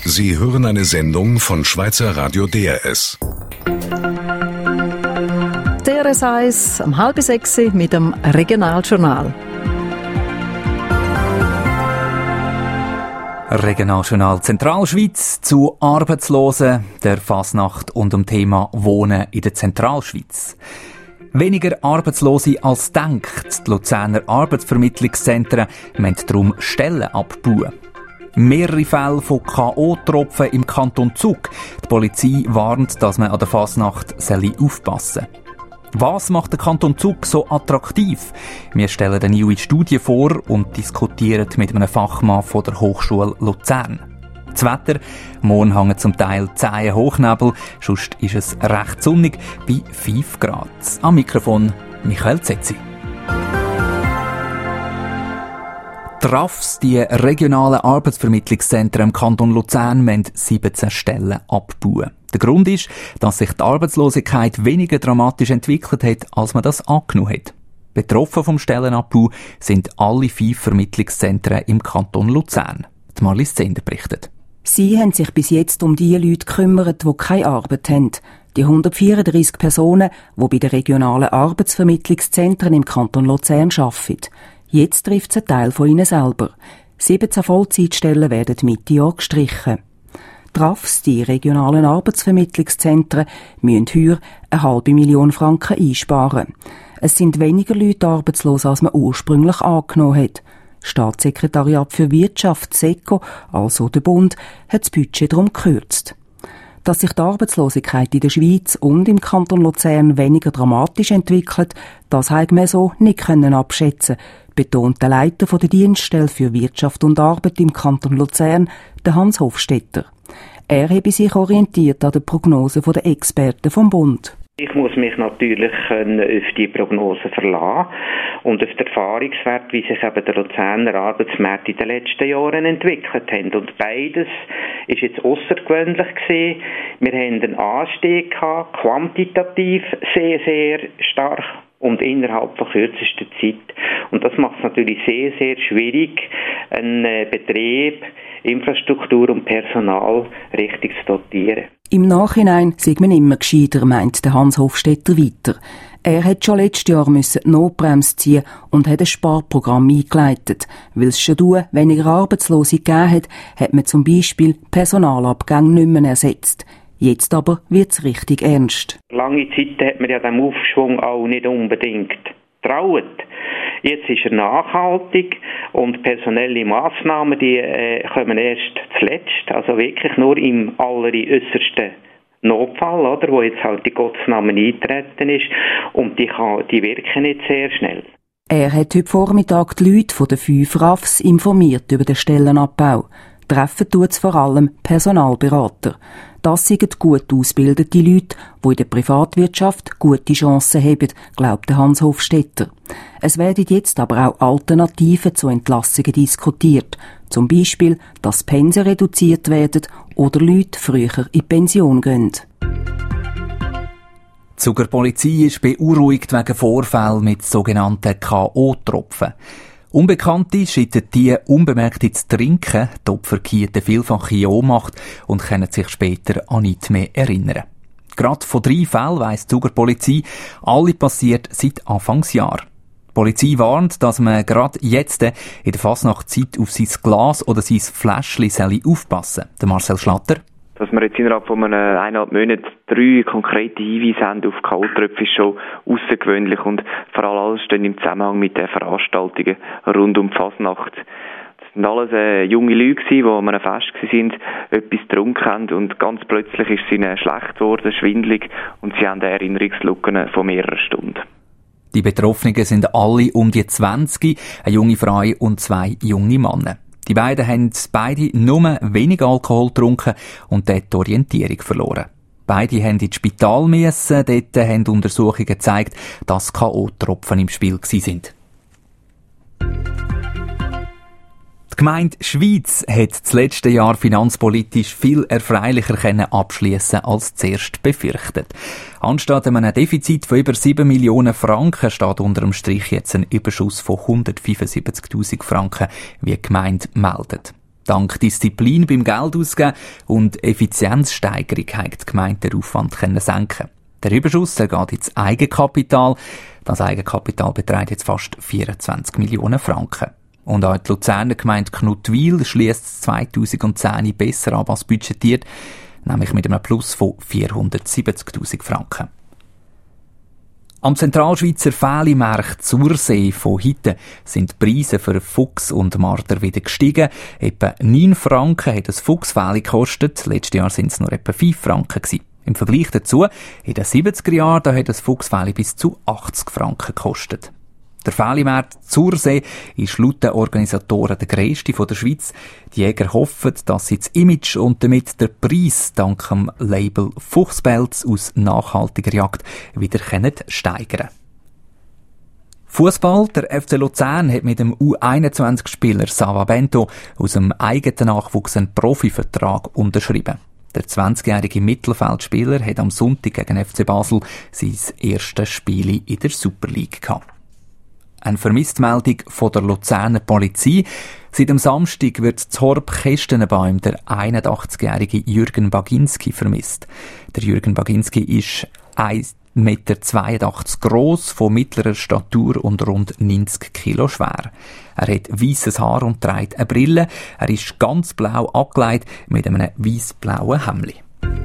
Sie hören eine Sendung von Schweizer Radio DRS. DRS 1 um 5:30 mit dem Regionaljournal. Regionaljournal Zentralschweiz zu Arbeitslosen, der Fasnacht und dem Thema Wohnen in der Zentralschweiz. Weniger Arbeitslose als denkt. Die Luzerner Arbeitsvermittlungszentren müssen darum Stellen abbauen. Mehrere Fälle von K.O.-Tropfen im Kanton Zug. Die Polizei warnt, dass man an der Fasnacht aufpassen soll. Was macht der Kanton Zug so attraktiv? Wir stellen eine neue Studie vor und diskutieren mit einem Fachmann von der Hochschule Luzern. Das Wetter, morgen hängen zum Teil zähe Hochnebel, sonst ist es recht sonnig bei 5 Grad. Am Mikrofon Michael Zetzi. Die RAFs, die regionalen Arbeitsvermittlungszentren im Kanton Luzern, müssen 17 Stellen abbauen. Der Grund ist, dass sich die Arbeitslosigkeit weniger dramatisch entwickelt hat, als man das angenommen hat. Betroffen vom Stellenabbau sind alle 5 Vermittlungszentren im Kanton Luzern. Die Marlies Zender berichtet. Sie haben sich bis jetzt um die Leute gekümmert, die keine Arbeit haben. Die 134 Personen, die bei den regionalen Arbeitsvermittlungszentren im Kanton Luzern arbeiten. Jetzt trifft es einen Teil von ihnen selber. 17 Vollzeitstellen werden Mitte Jahr gestrichen. Die RAFs, die regionalen Arbeitsvermittlungszentren, müssen heuer 500.000 Franken einsparen. Es sind weniger Leute arbeitslos, als man ursprünglich angenommen hat. Das Staatssekretariat für Wirtschaft, SECO, also der Bund, hat das Budget darum gekürzt. Dass sich die Arbeitslosigkeit in der Schweiz und im Kanton Luzern weniger dramatisch entwickelt, das haben wir so nicht abschätzen können, betont der Leiter der Dienststelle für Wirtschaft und Arbeit im Kanton Luzern, der Hans Hofstetter. Er habe sich orientiert an den Prognosen der Experten vom Bund. Ich muss mich natürlich auf die Prognosen verlassen und auf die Erfahrungswerte, wie sich eben der Luzerner Arbeitsmarkt in den letzten Jahren entwickelt haben. Und beides ist jetzt aussergewöhnlich gewesen. Wir haben einen Anstieg gehabt, quantitativ sehr, sehr stark und innerhalb von kürzester Zeit. Und das macht es natürlich sehr, sehr schwierig, einen Betrieb, Infrastruktur und Personal richtig zu dotieren. Im Nachhinein sei man immer gescheiter, meint der Hans Hofstetter weiter. Er hat schon letztes Jahr die Notbremse ziehen und hat ein Sparprogramm eingeleitet. Weil es schon weniger Arbeitslose gegeben hat, hat man zum Beispiel Personalabgänge nicht mehr ersetzt. Jetzt aber wird es richtig ernst. Lange Zeit hat man ja dem Aufschwung auch nicht unbedingt getraut. Jetzt ist er nachhaltig und personelle Massnahmen, die kommen erst zuletzt, also wirklich nur im alleräußersten Notfall, oder, wo jetzt halt die Gottesnamen eintreten ist und die wirken nicht sehr schnell. Er hat heute Vormittag die Leute von den 5 RAFs informiert über den Stellenabbau. Treffen tut es vor allem Personalberater. Das sind gut ausgebildete Leute, die in der Privatwirtschaft gute Chancen haben, glaubt Hans Hofstetter. Es werden jetzt aber auch Alternativen zu Entlassungen diskutiert. Zum Beispiel, dass Pensen reduziert werden oder Leute früher in Pension gehen. Die Zuger Polizei ist beunruhigt wegen Vorfällen mit sogenannten K.O.-Tropfen. Unbekannte schütten die unbemerkt ins Trinken, die Opfer geraten vielfach in Ohnmacht und können sich später an nichts mehr erinnern. Gerade von 3 Fällen weiss die Zuger Polizei, alle passiert seit Anfangsjahr. Die Polizei warnt, dass man gerade jetzt in der Fasnachtszeit auf sein Glas oder sein Fläschchen aufpassen soll. Der Marcel Schlatter. Dass wir jetzt innerhalb von 1,5 Monaten 3 konkrete Hinweise haben auf K.O.-Tröpfe ist schon außergewöhnlich und vor allem alles steht im Zusammenhang mit den Veranstaltungen rund um die Fasnacht. Das sind alles junge Leute, die an einem Fest waren, etwas getrunken haben und ganz plötzlich ist es ihnen schlecht geworden, schwindelig und sie haben Erinnerungslücken von mehreren Stunden. Die Betroffenen sind alle um die 20, eine junge Frau und 2 junge Männer. Die beiden haben beide nur wenig Alkohol getrunken und dort die Orientierung verloren. Beide haben ins Spital müssen, dort haben Untersuchungen gezeigt, dass K.O.-Tropfen im Spiel waren. Die Gemeinde Schwyz hat das letzte Jahr finanzpolitisch viel erfreulicher abschliessen als zuerst befürchtet. Anstatt einem Defizit von über 7 Millionen Franken steht unter dem Strich jetzt ein Überschuss von 175.000 Franken, wie die Gemeinde meldet. Dank Disziplin beim Geldausgeben und Effizienzsteigerung hat die Gemeinde den Aufwand senken. Der Überschuss geht ins Eigenkapital. Das Eigenkapital beträgt jetzt fast 24 Millionen Franken. Und auch die Luzerner Gemeinde Knuttwil schliesst 2010 besser ab als budgetiert, nämlich mit einem Plus von 470'000 Franken. Am Zentralschweizer Fählimarkt Zursee von heute sind die Preise für Fuchs und Marder wieder gestiegen. Etwa 9 Franken hat das Fuchsfähli gekostet. Letztes Jahr sind es nur etwa 5 Franken gewesen. Im Vergleich dazu, in den 70er Jahren, da hat das Fuchsfähli bis zu 80 Franken gekostet. Der Fählimarkt Zursee ist laut den Organisatoren der grösste der Schweiz. Die Jäger hoffen, dass sie das Image und damit der Preis dank dem Label Fuchspelz aus nachhaltiger Jagd wieder steigern können. Fußball. Der FC Luzern hat mit dem U21-Spieler Sava Bento aus dem eigenen Nachwuchs einen Profivertrag unterschrieben. Der 20-jährige Mittelfeldspieler hat am Sonntag gegen FC Basel sein erstes Spiel in der Super League gehabt. Eine Vermisstmeldung von der Luzerner Polizei. Seit dem Samstag wird in Horb-Kestenenbaum der 81-jährige Jürgen Baginski vermisst. Der Jürgen Baginski ist 1,82 Meter gross, von mittlerer Statur und rund 90 Kilo schwer. Er hat weisses Haar und trägt eine Brille. Er ist ganz blau angelegt mit einem weiss-blauen Hemdli.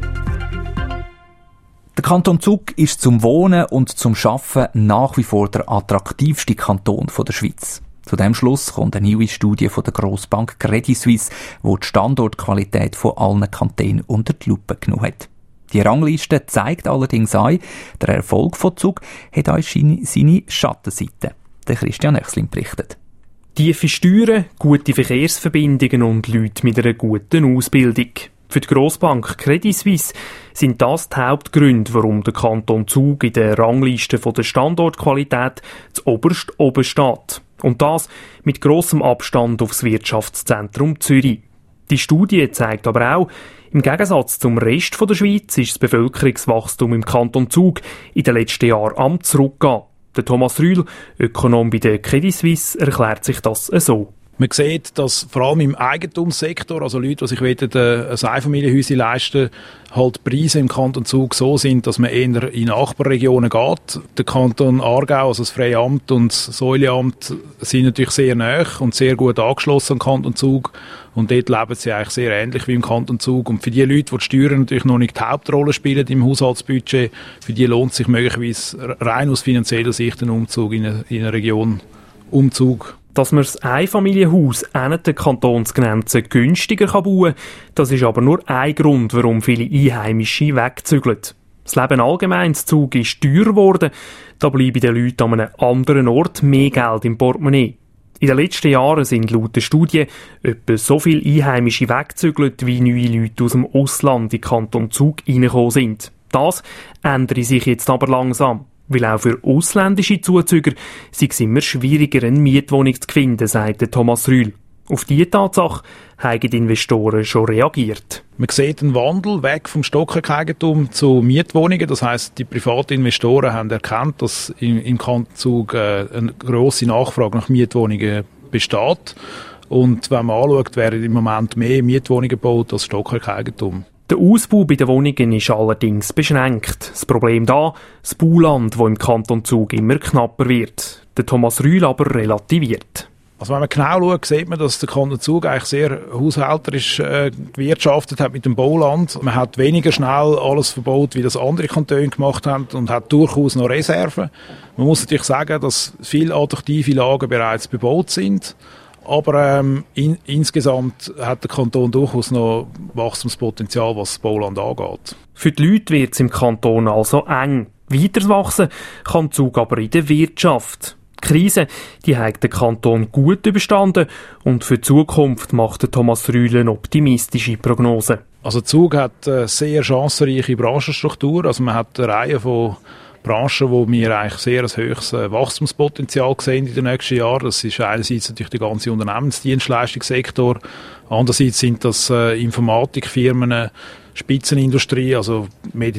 Der Kanton Zug ist zum Wohnen und zum Arbeiten nach wie vor der attraktivste Kanton der Schweiz. Zu diesem Schluss kommt eine neue Studie von der Grossbank Credit Suisse, die die Standortqualität von allen Kantonen unter die Lupe genommen hat. Die Rangliste zeigt allerdings an, der Erfolg von Zug hat auch seine Schattenseite. Der Christian Echslin berichtet. Tiefe Steuern, gute Verkehrsverbindungen und Leute mit einer guten Ausbildung. Für die Grossbank Credit Suisse sind das die Hauptgründe, warum der Kanton Zug in der Rangliste von der Standortqualität zuoberst oben steht. Und das mit grossem Abstand aufs Wirtschaftszentrum Zürich. Die Studie zeigt aber auch, im Gegensatz zum Rest der Schweiz ist das Bevölkerungswachstum im Kanton Zug in den letzten Jahren am Zurückgehen. Der Thomas Rühl, Ökonom bei der Credit Suisse, erklärt sich das so. Man sieht, dass vor allem im Eigentumssektor, also Leute, die sich ein Einfamilienhäuschen leisten, halt die Preise im Kanton Zug so sind, dass man eher in Nachbarregionen geht. Der Kanton Aargau, also das Freie Amt und das Säuleamt, sind natürlich sehr nahe und sehr gut angeschlossen am Kanton Zug. Und dort leben sie eigentlich sehr ähnlich wie im Kanton Zug. Und für die Leute, die Steuern natürlich noch nicht die Hauptrolle spielen im Haushaltsbudget, für die lohnt sich möglicherweise rein aus finanzieller Sicht ein Umzug in eine Region Umzug. Dass man das Einfamilienhaus an den Kantonsgrenzen günstiger bauen kann, das ist aber nur ein Grund, warum viele Einheimische wegzügeln. Das Leben allgemein in Zug ist teuer geworden, da bleiben den Leuten an einem anderen Ort mehr Geld im Portemonnaie. In den letzten Jahren sind laut der Studie etwa so viele Einheimische weggezügelt, wie neue Leute aus dem Ausland in den Kanton Zug reingekommen sind. Das ändert sich jetzt aber langsam. Weil auch für ausländische Zuzüger sei es immer schwieriger, eine Mietwohnung zu finden, sagt Thomas Rühl. Auf diese Tatsache haben die Investoren schon reagiert. Man sieht einen Wandel weg vom Stockwerkeigentum zu Mietwohnungen. Das heisst, die privaten Investoren haben erkannt, dass im Kanton Zug eine grosse Nachfrage nach Mietwohnungen besteht. Und wenn man anschaut, werden im Moment mehr Mietwohnungen gebaut als Stockwerkeigentum. Der Ausbau bei den Wohnungen ist allerdings beschränkt. Das Problem da, das Bauland, das im Kanton Zug immer knapper wird. Der Thomas Rühl aber relativiert. Also wenn man genau schaut, sieht man, dass der Kanton Zug eigentlich sehr haushälterisch gewirtschaftet hat mit dem Bauland. Man hat weniger schnell alles verbaut, wie das andere Kantone gemacht haben und hat durchaus noch Reserven. Man muss natürlich sagen, dass viele attraktive Lagen bereits bebaut sind. Aber insgesamt hat der Kanton durchaus noch Wachstumspotenzial, was das Bauland angeht. Für die Leute wird es im Kanton also eng. Weiter wachsen kann Zug aber in der Wirtschaft. Die Krise, die hat der Kanton gut überstanden und für die Zukunft macht der Thomas Rühl eine optimistische Prognose. Also Zug hat eine sehr chancenreiche Branchenstruktur. Also man hat eine Reihe von Branchen, wo wir eigentlich sehr ein höchstes Wachstumspotenzial sehen in den nächsten Jahren. Das ist einerseits natürlich der ganze Unternehmensdienstleistungssektor, andererseits sind das Informatikfirmen, Spitzenindustrie, also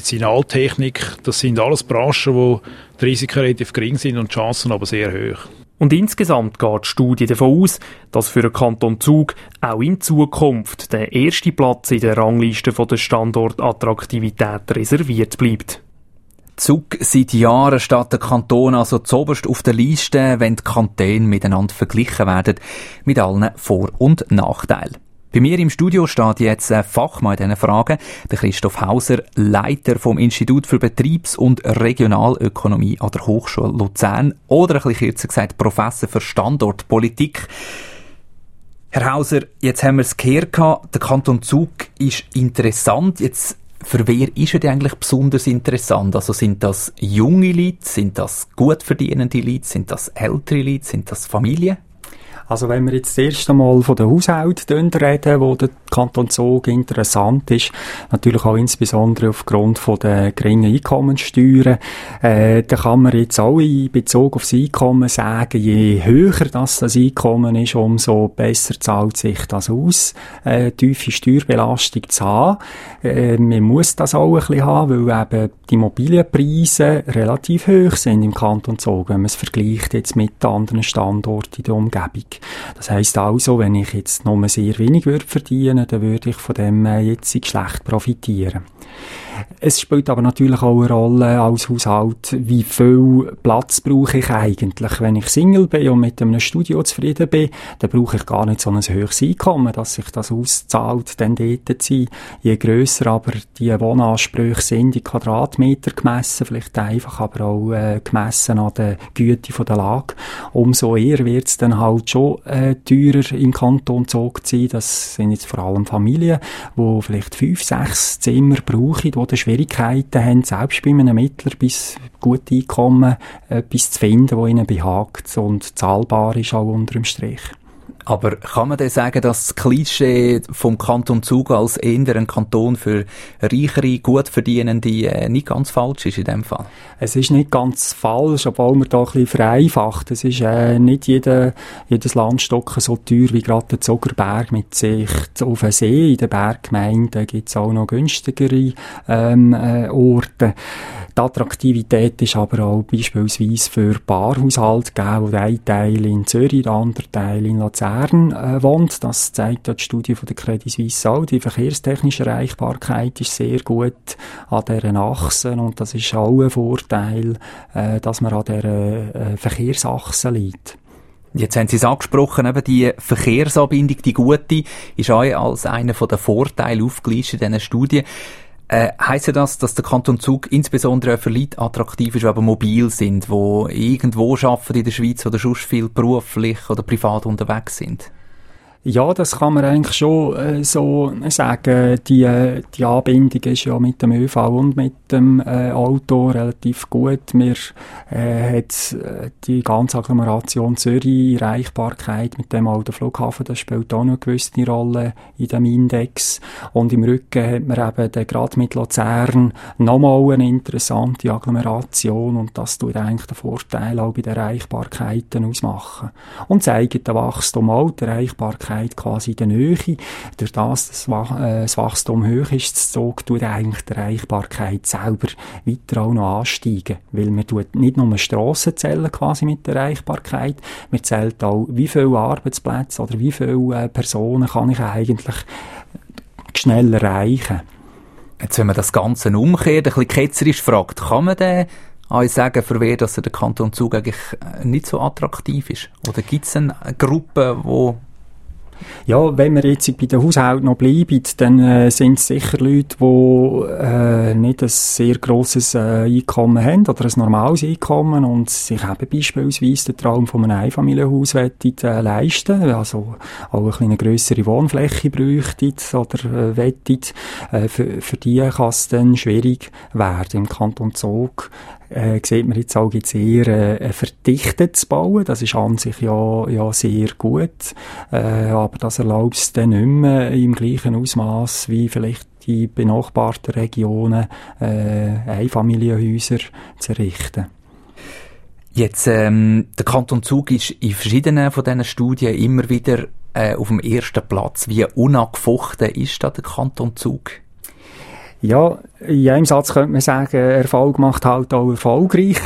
Medizinaltechnik. Das sind alles Branchen, wo die Risiken relativ gering sind und die Chancen aber sehr hoch. Und insgesamt geht die Studie davon aus, dass für den Kanton Zug auch in Zukunft der erste Platz in der Rangliste der Standortattraktivität reserviert bleibt. Zug seit Jahren steht der Kanton also zuoberst auf der Liste, wenn die Kantone miteinander verglichen werden, mit allen Vor- und Nachteilen. Bei mir im Studio steht jetzt ein Fachmann in diesen Fragen, der Christoph Hauser, Leiter vom Institut für Betriebs- und Regionalökonomie an der Hochschule Luzern oder ein bisschen kürzer gesagt Professor für Standortpolitik. Herr Hauser, jetzt haben wir es gehört, der Kanton Zug ist interessant. Jetzt, für wer ist er denn eigentlich besonders interessant? Also sind das junge Leute, sind das gut verdienende Leute, sind das ältere Leute, sind das Familien? Also wenn wir jetzt das erste Mal von den Haushalten reden, wo der Kanton Zug interessant ist, natürlich auch insbesondere aufgrund von der geringen Einkommenssteuern, da kann man jetzt auch in Bezug auf das Einkommen sagen, je höher das Einkommen ist, umso besser zahlt sich das aus, tiefe Steuerbelastung zu haben. Man muss das auch ein bisschen haben, weil eben die Immobilienpreise relativ hoch sind im Kanton Zug, wenn man es vergleicht jetzt mit anderen Standorten in der Umgebung. Das heisst also, wenn ich jetzt nur sehr wenig verdienen würde, dann würde ich von dem jetzt schlecht profitieren. Es spielt aber natürlich auch eine Rolle als Haushalt, wie viel Platz brauche ich eigentlich. Wenn ich Single bin und mit einem Studio zufrieden bin, dann brauche ich gar nicht so ein hohes Einkommen, dass sich das auszahlt, dann dort zu sein. Je grösser aber die Wohnansprüche sind, die Quadratmeter gemessen, vielleicht einfach aber auch gemessen an der Güte von der Lage, umso eher wird es dann halt schon teurer im Kanton Zug zu sein. Das sind jetzt vor allem Familien, die vielleicht 5, 6 Zimmer brauchen, die Schwierigkeiten haben, selbst bei einem Mittler bis gut Einkommen etwas zu finden, das ihnen behagt und zahlbar ist auch unter dem Strich. Aber kann man denn sagen, dass das Klischee vom Kanton Zug als eher ein Kanton für reichere, gut verdienende nicht ganz falsch ist in dem Fall? Es ist nicht ganz falsch, obwohl man da ein bisschen vereinfacht. Es ist nicht jedes Landstück so teuer wie gerade der Zugerberg mit Sicht auf den See. In den Berggemeinden gibt es auch noch günstigere Orte. Die Attraktivität ist aber auch beispielsweise für Paarhaushalte gegeben, wo der eine Teil in Zürich, der andere Teil in Luzern wohnt. Das zeigt ja die Studie von der Credit Suisse auch. Die verkehrstechnische Erreichbarkeit ist sehr gut an dieser Achse und das ist auch ein Vorteil, dass man an dieser Verkehrsachse liegt. Jetzt haben Sie es angesprochen, eben die Verkehrsanbindung, die gute, ist auch als einer der Vorteile aufgelistet in diesen Studien. Heisst das, dass der Kanton Zug insbesondere für Leute attraktiv ist, die aber mobil sind, die irgendwo arbeiten in der Schweiz oder sonst viel beruflich oder privat unterwegs sind? Ja, das kann man eigentlich schon so sagen. Die Anbindung ist ja mit dem ÖV und mit dem Auto relativ gut. Wir hat die ganze Agglomeration Zürich, Erreichbarkeit mit dem alten Flughafen, das spielt auch noch eine gewisse Rolle in dem Index. Und im Rücken hat man eben gerade mit Luzern nochmal eine interessante Agglomeration und das tut eigentlich den Vorteil auch bei den Erreichbarkeiten ausmachen. Und zeigt den Wachstum auch, die Erreichbarkeit quasi in der Nähe. Durch das Wachstum hoch ist, das Zug tut eigentlich die Erreichbarkeit selber weiter auch noch ansteigen. Weil man tut nicht nur Strassen zählen quasi mit der Erreichbarkeit, man zählt auch, wie viele Arbeitsplätze oder wie viele Personen kann ich eigentlich schnell erreichen. Jetzt, wenn man das Ganze umkehrt, ein bisschen ketzerisch fragt, kann man denn sagen, für wen dass der Kanton Zug eigentlich nicht so attraktiv ist? Oder gibt es eine Gruppe, die... Ja, wenn wir jetzt bei den Haushalten noch bleiben, dann sind es sicher Leute, die nicht ein sehr grosses Einkommen haben oder ein normales Einkommen und sich eben beispielsweise den Traum von einem Einfamilienhaus leisten, also auch eine grössere Wohnfläche bräuchten oder wettet. Für die kann es dann schwierig werden. Im Kanton Zug sieht man jetzt auch, gibt's eher ein verdichtetes Bauen. Das ist an sich ja sehr gut. Aber das erlaubt es dann nicht mehr im gleichen Ausmaß wie vielleicht die benachbarten Regionen Einfamilienhäuser zu errichten. Jetzt, der Kanton Zug ist in verschiedenen von diesen Studien immer wieder auf dem ersten Platz. Wie unangefochten ist da der Kanton Zug? Ja, in einem Satz könnte man sagen, Erfolg macht halt auch erfolgreich.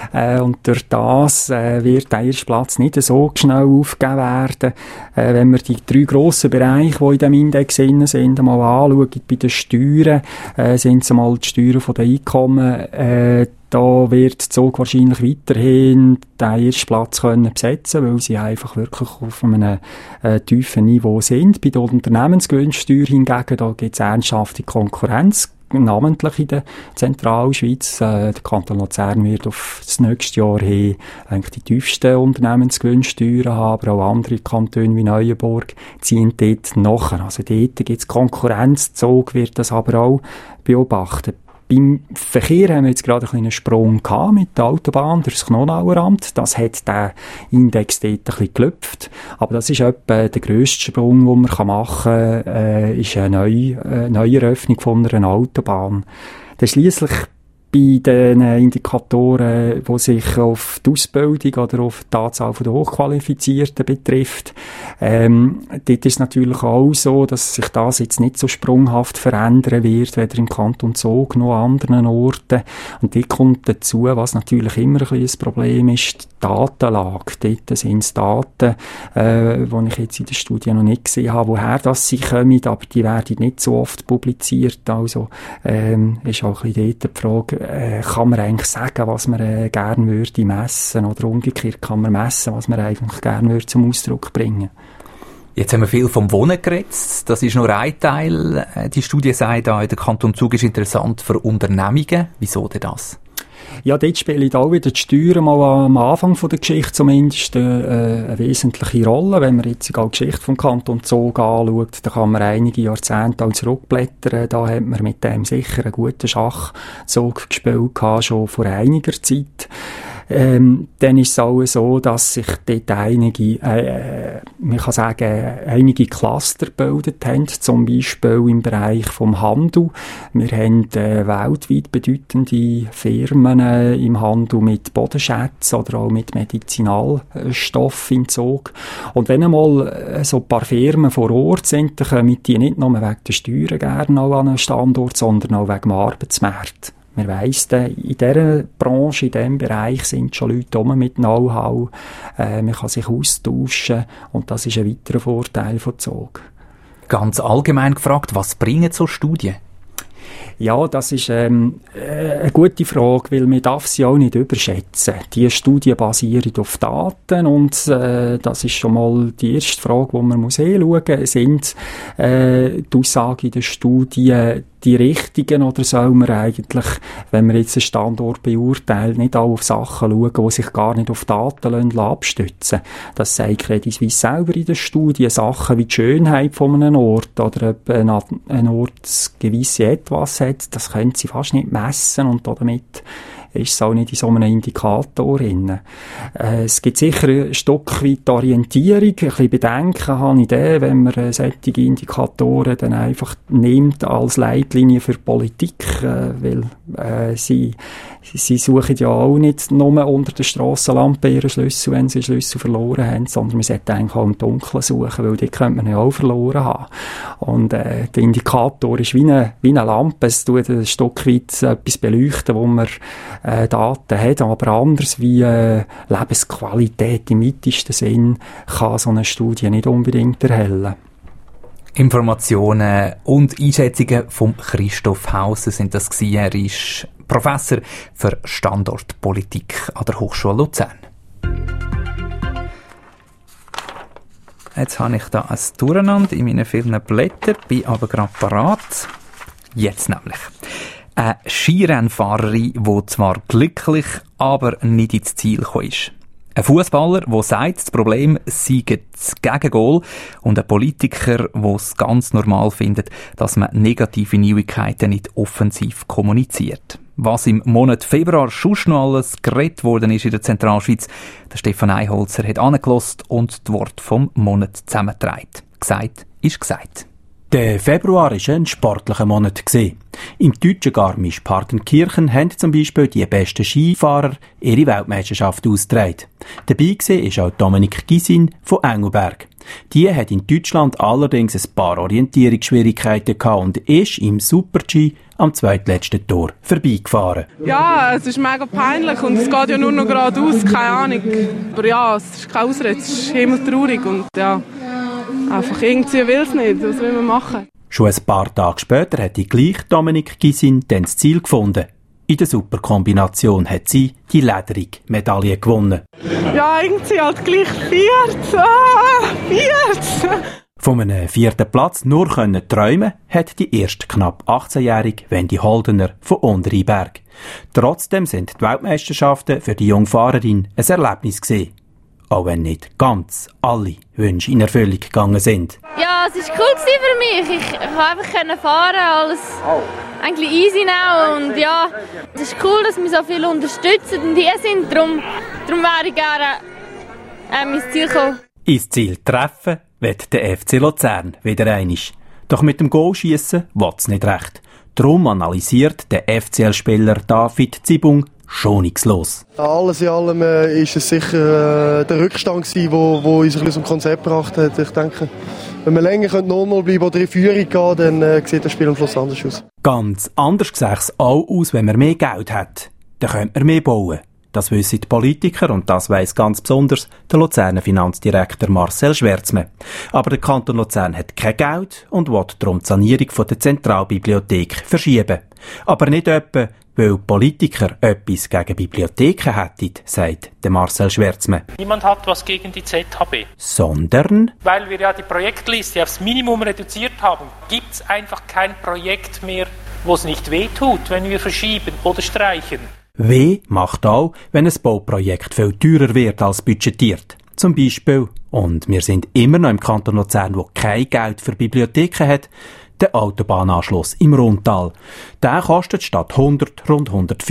und durch das wird der erste Platz nicht so schnell aufgegeben werden. Wenn wir die 3 grossen Bereiche, die in diesem Index drin sind, einmal anschauen, bei den Steuern, sind es einmal die Steuern von den Einkommen, da wird der Zug wahrscheinlich weiterhin den ersten Platz besetzen können, weil sie einfach wirklich auf einem tiefen Niveau sind. Bei der Unternehmensgewinnsteuer hingegen, da gibt es ernsthafte Konkurrenz, namentlich in der Zentralschweiz. Der Kanton Luzern wird auf das nächste Jahr hin eigentlich die tiefsten Unternehmensgewinnsteuern haben, aber auch andere Kantone wie Neuenburg ziehen dort nachher. Also dort gibt es Konkurrenz, der Zug wird das aber auch beobachten. Beim Verkehr haben wir jetzt gerade einen kleinen Sprung gehabt mit der Autobahn durch das Knonaueramt. Das hat den Index dort ein bisschen gelöpft. Aber das ist etwa der grösste Sprung, den man machen kann, ist eine Neueröffnung von einer Autobahn. Dann schliesslich bei den Indikatoren, die sich auf die Ausbildung oder auf die Anzahl der Hochqualifizierten betrifft, dort ist es natürlich auch so, dass sich das jetzt nicht so sprunghaft verändern wird, weder im Kanton Zug noch an anderen Orten. Und dort kommt dazu, was natürlich immer ein bisschen ein Problem ist, die Datenlage. Dort sind es Daten, die ich jetzt in der Studie noch nicht gesehen habe, woher das sie kommen, aber die werden nicht so oft publiziert. Also ist auch ein bisschen dort die Frage, kann man eigentlich sagen, was man gerne würde messen, oder umgekehrt kann man messen, was man eigentlich gerne würde zum Ausdruck bringen. Jetzt haben wir viel vom Wohnen geredet. Das ist nur ein Teil. Die Studie sagt auch, der Kanton Zug ist interessant für Unternehmungen. Wieso denn das? Ja, dort spielt auch wieder die Steuern mal am Anfang von der Geschichte zumindest eine wesentliche Rolle. Wenn man jetzt die Geschichte vom Kanton Zug anschaut, dann kann man einige Jahrzehnte zurückblättern. Da hat man mit dem sicher einen guten Schachzug gespielt, schon vor einiger Zeit. Dann ist es auch so, dass sich dort einige Cluster gebildet haben, zum Beispiel im Bereich vom Handel. Wir haben weltweit bedeutende Firmen im Handel mit Bodenschätzen oder auch mit Medizinalstoffen im Zug. Und wenn einmal so ein paar Firmen vor Ort sind, dann kommen die nicht nur wegen der Steuern gerne auch an einen Standort, sondern auch wegen dem Arbeitsmarkt. Man weiss, in dieser Branche, in diesem Bereich sind schon Leute mit Know-how. Man kann sich austauschen und das ist ein weiterer Vorteil von Zug. Ganz allgemein gefragt, was bringen so Studien? Ja, das ist eine gute Frage, weil man darf sie auch nicht überschätzen. Die Studien basieren auf Daten und das ist schon mal die erste Frage, die man anschauen muss. Sind die Aussagen in der Studie die richtigen, oder soll man eigentlich, wenn man jetzt einen Standort beurteilt, nicht auch auf Sachen schauen, die sich gar nicht auf Daten abstützen lassen? Das sagt Credit Suisse selber in der Studie. Sachen wie die Schönheit von einem Ort oder ob ein Ort gewisse Etwas hat, das können sie fast nicht messen und damit ist es auch nicht in so einem Indikator drin. Es gibt sicher ein Stück weit Orientierung, ein bisschen Bedenken habe ich da, wenn man solche Indikatoren dann einfach nimmt als Leitlinie für Politik, weil sie suchen ja auch nicht nur unter der Strassenlampe ihren Schlüssel, wenn sie den Schlüssel verloren haben, sondern man sollte eigentlich auch im Dunkeln suchen, weil dort könnte man ja auch verloren haben. Und der Indikator ist wie eine Lampe, es tut ein Stück weit etwas beleuchten, wo man Daten hat, aber anders wie Lebensqualität im weitesten Sinn kann so eine Studie nicht unbedingt erhellen. Informationen und Einschätzungen von Christoph Hauser sind das gewesen. Er ist Professor für Standortpolitik an der Hochschule Luzern. Jetzt habe ich da ein Durcheinander in meinen vielen Blättern, bin aber gerade parat. Jetzt nämlich. Eine Skirennfahrerin, die zwar glücklich, aber nicht ins Ziel gekommen ist. Ein Fußballer, der sagt, das Problem sei das Gegengol, und ein Politiker, der es ganz normal findet, dass man negative Neuigkeiten nicht offensiv kommuniziert. Was im Monat Februar schon noch alles geredet worden ist in der Zentralschweiz, der Stefan Einholzer hat angehört und die Worte vom Monat zusammengetragen. Gesagt ist gesagt. Der Februar war ein sportlicher Monat. Im deutschen Garmisch-Partenkirchen haben zum Beispiel die besten Skifahrer ihre Weltmeisterschaft ausgetragen. Dabei war auch Dominik Gysin von Engelberg. Die hat in Deutschland allerdings ein paar Orientierungsschwierigkeiten gehabt und ist im Super-G am zweitletzten Tor vorbeigefahren. Ja, es ist mega peinlich und es geht ja nur noch geradeaus, keine Ahnung. Aber ja, es ist keine Ausrede, es ist himmeltraurig und ja, einfach irgendwie will es nicht, was will man machen? Schon ein paar Tage später hat die gleiche Dominik Gysin dann das Ziel gefunden. In der Superkombination hat sie die ledrige Medaille gewonnen. Ja, irgendwie halt gleich viert. Von einem 4. Platz nur träumen hat die erste knapp 18-jährige Wendy Holdener von Untereinberg. Trotzdem sind die Weltmeisterschaften für die junge Fahrerin ein Erlebnis gewesen. Auch wenn nicht ganz alle Wünsche in Erfüllung gegangen sind. Ja, es war cool für mich. Ich konnte einfach fahren, alles eigentlich easy now. Und ja, es ist cool, dass mich so viele unterstützen und hier sind. Darum wäre ich gerne ins Ziel gekommen. Ins Ziel treffen wird der FC Luzern wieder einmal. Doch mit dem Goalschiessen will es nicht recht. Darum analysiert der FCL-Spieler David Zibung schonungslos. Alles in allem ist es sicher der Rückstand gewesen, wo uns ein bisschen zum Konzept gebracht hat. Ich denke, wenn wir länger 0-0 bleiben oder in Führung gehen, dann sieht das Spiel am Schluss anders aus. Ganz anders sieht es auch aus, wenn man mehr Geld hat. Dann könnte man mehr bauen. Das wissen die Politiker und das weiss ganz besonders der Luzerner Finanzdirektor Marcel Schwärzmann. Aber der Kanton Luzern hat kein Geld und will darum die Sanierung der Zentralbibliothek verschieben. Aber nicht etwa, weil Politiker etwas gegen Bibliotheken hätten, sagt der Marcel Schwärzmann. Niemand hat was gegen die ZHB. Sondern? Weil wir ja die Projektliste aufs Minimum reduziert haben, gibt es einfach kein Projekt mehr, wo es nicht wehtut, wenn wir verschieben oder streichen. Weh macht auch, wenn ein Bauprojekt viel teurer wird als budgetiert. Zum Beispiel, und wir sind immer noch im Kanton Luzern, wo kein Geld für Bibliotheken hat, der Autobahnanschluss im Rundtal. Der kostet statt 100 rund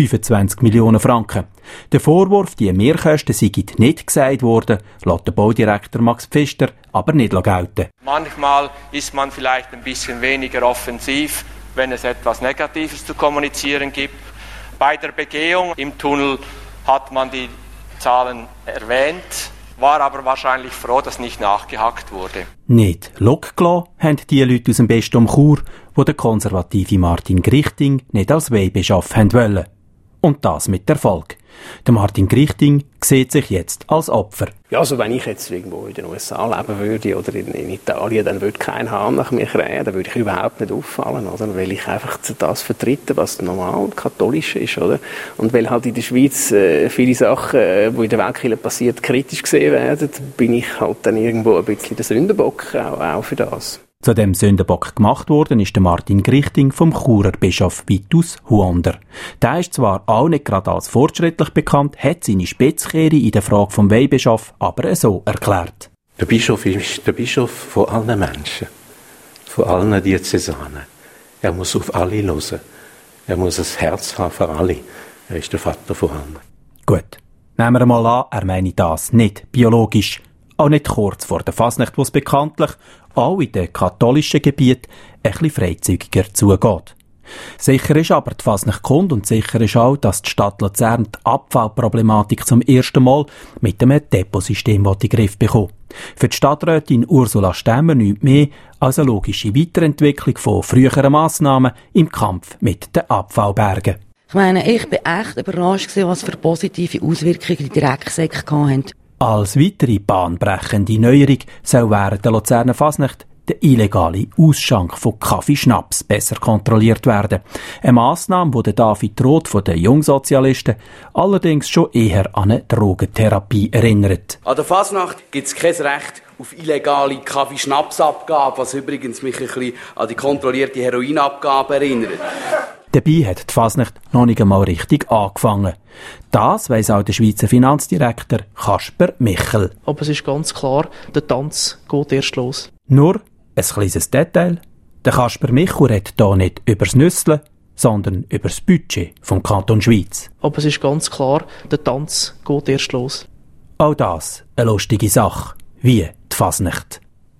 125 Millionen Franken. Der Vorwurf, die Mehrkosten seien nicht gesagt worden, lässt der Baudirektor Max Pfister aber nicht gelten. Manchmal ist man vielleicht ein bisschen weniger offensiv, wenn es etwas Negatives zu kommunizieren gibt. Bei der Begehung im Tunnel hat man die Zahlen erwähnt, war aber wahrscheinlich froh, dass nicht nachgehakt wurde. Nicht lockgelassen haben die Leute aus dem Bistum Chur, die den konservativen Martin Grichting nicht als Weihbischof wollen. Und das mit Erfolg. Der Martin Grichting sieht sich jetzt als Opfer. Ja, also wenn ich jetzt irgendwo in den USA leben würde oder in Italien, dann würde kein Hahn nach mir krähen, dann würde ich überhaupt nicht auffallen, oder? Weil ich einfach das vertrete, was normal und katholisch ist, oder? Und weil halt in der Schweiz viele Sachen, die in der Weltkirche passiert, kritisch gesehen werden, bin ich halt dann irgendwo ein bisschen der Sündenbock auch für das. Zu dem Sündenbock gemacht worden ist der Martin Grichting vom Churer Bischof Vitus Huander. Der ist zwar auch nicht gerade als fortschrittlich bekannt, hat seine Spitzkehre in der Frage vom Weihbischof aber so erklärt. Der Bischof ist der Bischof von allen Menschen, von allen Diözesanen. Er muss auf alle hören. Er muss ein Herz haben für alle. Er ist der Vater von allen. Gut, nehmen wir mal an, er meine das nicht biologisch. Auch nicht kurz vor der Fasnacht, wo es bekanntlich auch in den katholischen Gebieten ein bisschen freizügiger zugeht. Sicher ist aber, die Fasnacht kommt und sicher ist auch, dass die Stadt Luzern die Abfallproblematik zum ersten Mal mit einem Deposystem in den Griff bekommt. Für die Stadträtin Ursula Stemmer nichts mehr als eine logische Weiterentwicklung von früheren Massnahmen im Kampf mit den Abfallbergen. Ich meine, ich war echt überrascht, was für positive Auswirkungen die Drecksäcke hatten. Als weitere bahnbrechende Neuerung soll während der Luzerner Fasnacht der illegale Ausschank von Kaffee-Schnaps besser kontrolliert werden. Eine Massnahme, die David Roth von den Jungsozialisten allerdings schon eher an eine Drogentherapie erinnert. An der Fasnacht gibt es kein Recht auf illegale Kaffee-Schnaps-Abgabe, was übrigens mich ein bisschen an die kontrollierte Heroinabgabe erinnert. Dabei hat die Fasnacht noch nicht einmal richtig angefangen. Das weiss auch der Schweizer Finanzdirektor Kasper Michel. Aber es ist ganz klar, der Tanz geht erst los. Nur ein kleines Detail. Der Kasper Michel redet hier nicht über das Nüsseln, sondern über das Budget vom Kanton Schweiz. Aber es ist ganz klar, der Tanz geht erst los. Auch das eine lustige Sache, wie die Fasnacht.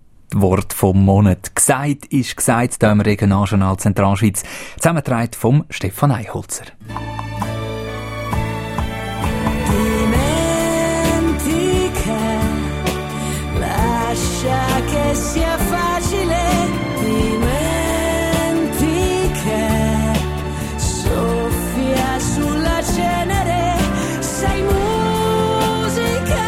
Wort vom Monat. Gesagt ist gesagt, hier im Regionaljournal Zentralschweiz. Zusammengetragen vom Stefan Eiholzer. Dimentica, lascia che sia facile dimenticare, soffia sulla cenere, sei musica,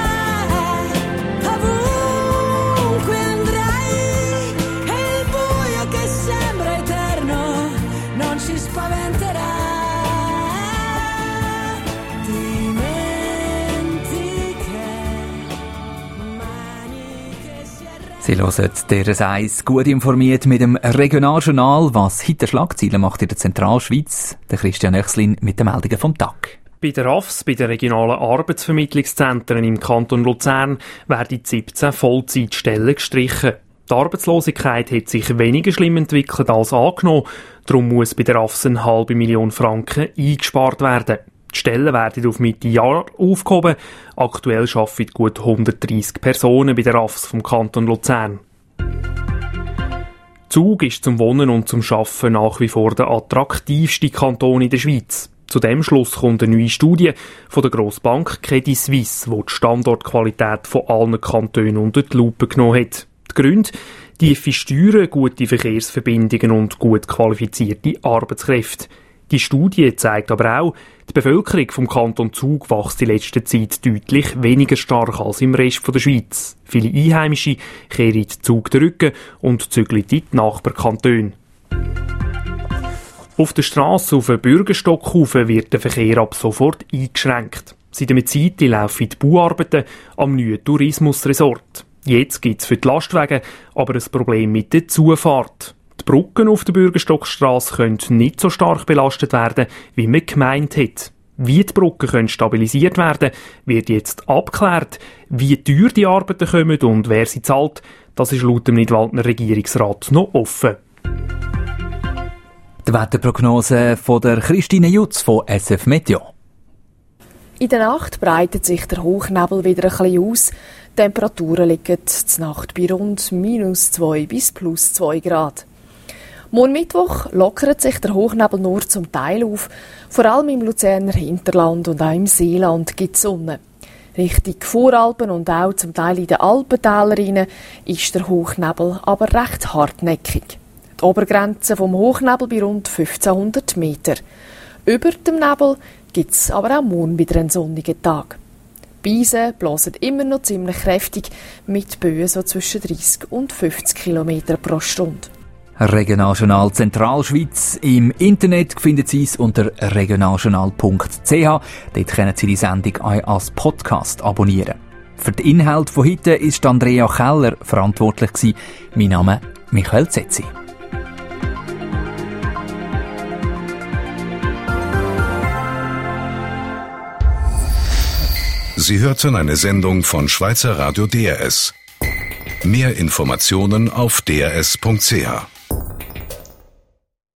ovunque andrai, e il buio che sembra eterno non ci spaventerà. Sie hören der 1 gut informiert mit dem Regionaljournal, was heute Schlagzeilen macht in der Zentralschweiz. Der Christian Oechslin mit den Meldungen vom Tag. Bei der RAFS, bei den regionalen Arbeitsvermittlungszentren im Kanton Luzern, werden 17 Vollzeitstellen gestrichen. Die Arbeitslosigkeit hat sich weniger schlimm entwickelt als angenommen. Darum muss bei der RAFS 500.000 Franken eingespart werden. Die Stellen werden auf Mitte Jahr aufgehoben. Aktuell arbeiten gut 130 Personen bei der RAFS vom Kanton Luzern. Zug ist zum Wohnen und zum Arbeiten nach wie vor der attraktivste Kanton in der Schweiz. Zu dem Schluss kommt eine neue Studie von der Grossbank Credit Suisse, die die Standortqualität von allen Kantonen unter die Lupe genommen hat. Die Gründe: tiefe Steuern, gute Verkehrsverbindungen und gut qualifizierte Arbeitskräfte. Die Studie zeigt aber auch, die Bevölkerung vom Kanton Zug wächst in letzter Zeit deutlich weniger stark als im Rest der Schweiz. Viele Einheimische kehren Zug den Rücken und zügeln in die Nachbarkantone. Auf der Strasse auf den Bürgerstockhaufen wird der Verkehr ab sofort eingeschränkt. Seit einer Zeit laufen die Bauarbeiten am neuen Tourismusresort. Jetzt gibt es für die Lastwagen aber ein Problem mit der Zufahrt. Die Brücken auf der Bürgerstockstrasse können nicht so stark belastet werden, wie man gemeint hat. Wie die Brücken können stabilisiert werden, wird jetzt abgeklärt. Wie teuer die Arbeiten kommen und wer sie zahlt, das ist laut dem Nidwaldner Regierungsrat noch offen. Die Wetterprognose von der Christine Jutz von SF Meteo. In der Nacht breitet sich der Hochnebel wieder ein bisschen aus. Die Temperaturen liegen zur Nacht bei rund -2 bis +2 Grad. Morgen Mittwoch lockert sich der Hochnebel nur zum Teil auf. Vor allem im Luzerner Hinterland und auch im Seeland gibt es Sonne. Richtung Voralpen und auch zum Teil in den Alpentälern ist der Hochnebel aber recht hartnäckig. Die Obergrenze vom Hochnebel bei rund 1500 Meter. Über dem Nebel gibt es aber auch morgen wieder einen sonnigen Tag. Die Beise blasen immer noch ziemlich kräftig, mit Böen so zwischen 30 und 50 km pro Stunde. Regionaljournal Zentralschweiz. Im Internet finden Sie es unter regionaljournal.ch. Dort können Sie die Sendung auch als Podcast abonnieren. Für den Inhalt von heute ist Andrea Keller verantwortlich gewesen. Mein Name Michael Zetzi. Sie hörten eine Sendung von Schweizer Radio DRS. Mehr Informationen auf drs.ch.